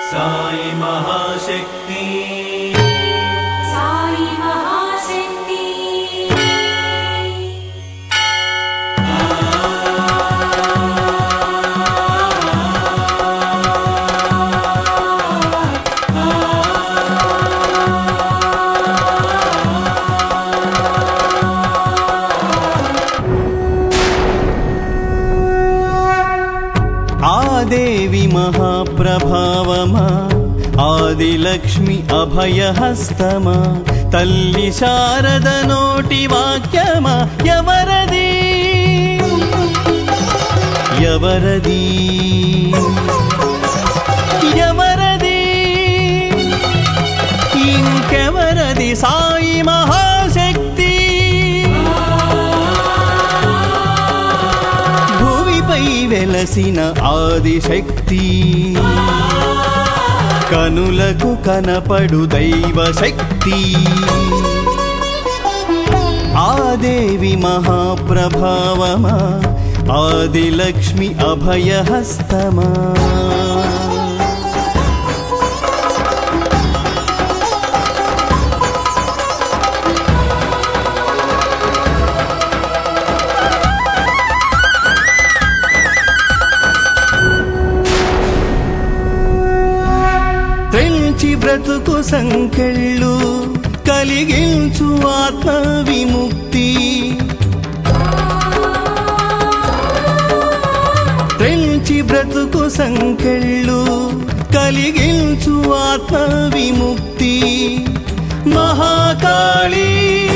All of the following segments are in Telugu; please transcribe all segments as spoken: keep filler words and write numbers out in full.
साई महाशक्ति साई महाशक्ति आदेवी महाप्रभावमा आदिलक्ष्मी अभयहस्तमा तल्ली शारद नोटि वाक्यमा यवरदी यवरदी यवरदी इंकेवरदी साई महाशक्ति भुविपै वेलसिन आदिशक्ति कनुలకు కనపడు దైవ శక్తి ఆదేవి మహాప్రభావమా ఆదిలక్ష్మి అభయహస్తమా త్రెంచి బ్రతుకు సంకెళ్ళు కలిగించు ఆత్మ విముక్తి త్రెంచి బ్రతుకు సంకెళ్ళు కలిగించు ఆత్మ విముక్తి మహాకాళి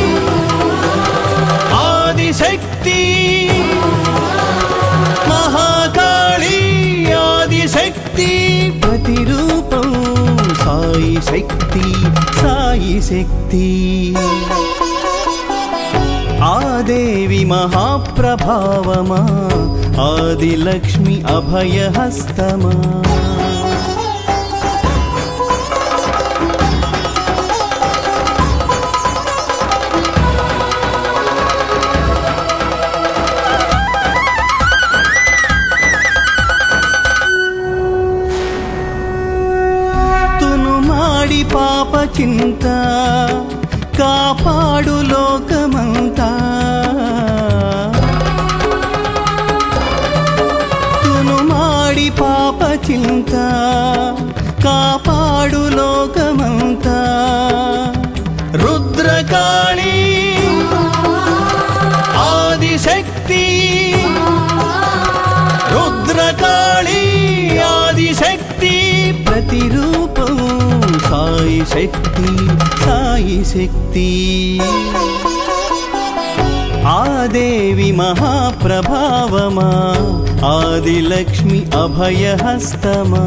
ఆదిశక్తి మహాకాళి ఆదిశక్తి ప్రతిరూపం साई शक्ति साई शक्ति आदेवी महाप्रभावमा आदिलक्ष्मी अभयहस्तमा పాప చింత కాపాడు లోకమంతా తును మాడి పాప చింత కాపాడు లోకమంతా రుద్రకాళి ఆదిశక్తి రుద్రకాళి ఆదిశక్తి ప్రతిరూపం साई शक्ति साई शक्ति आदेवी महाप्रभावमा आदिलक्ष्मी अभयहस्तमा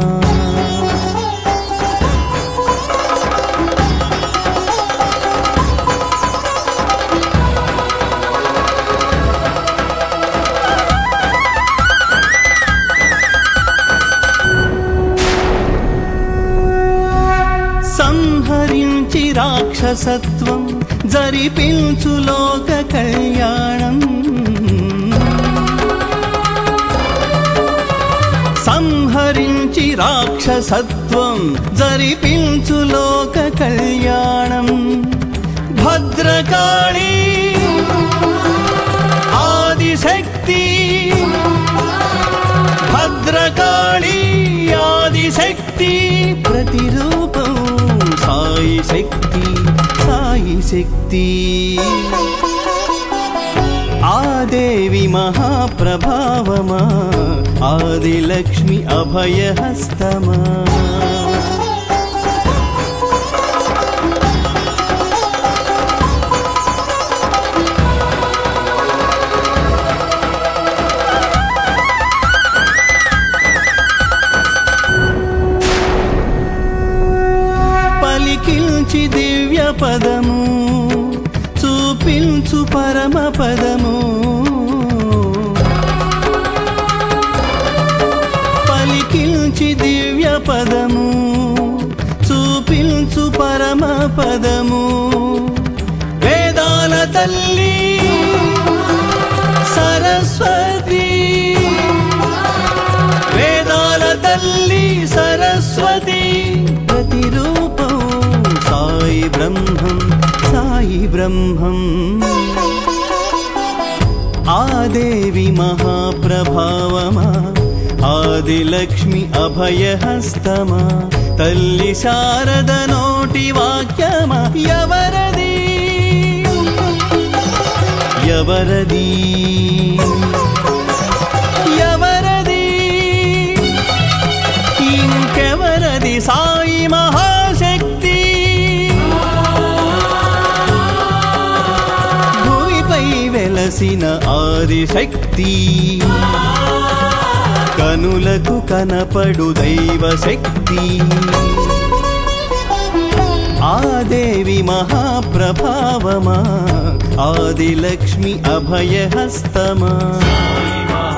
సంహరించి రాక్షసత్వం జరిపించు లోక కళ్యాణం సంహరించి రాక్షసత్వం జరిపించు లోక కళ్యాణం భద్రకాళి ఆదిశక్తి భద్రకాళి ఆదిశక్తి ప్రతిరూపం साई शक्ति साई शक्ति आदेवी महाप्रभावमा आदिलक्ष्मी अभयहस्तमा పలికించి దివ్య పదము చూపించు పరమ పదము పలికించి దివ్య పదము చూపించు పరమ పదము వేదాల తల్లి సరస్వతి వేదాల తల్లి సరస్వతి సరస్వతి ప్రతిరూపం సాయి బ్రహ్మం సాయి బ్రహ్మం ఆదేవి మహాప్రభావమా ఆదిలక్ష్మి అభయహస్తమా తల్లి శారద నోటి వాక్యమా ఎవరది ఎవరది ఎవరది ఇంకెవరది సాయి మహాశక్తి భూమిపై వెలసిన ఆదిశక్తి కనులకు కనపడు దైవ శక్తి ఆదేవి మహాప్రభావమా ఆదిలక్ష్మి అభయహస్తమా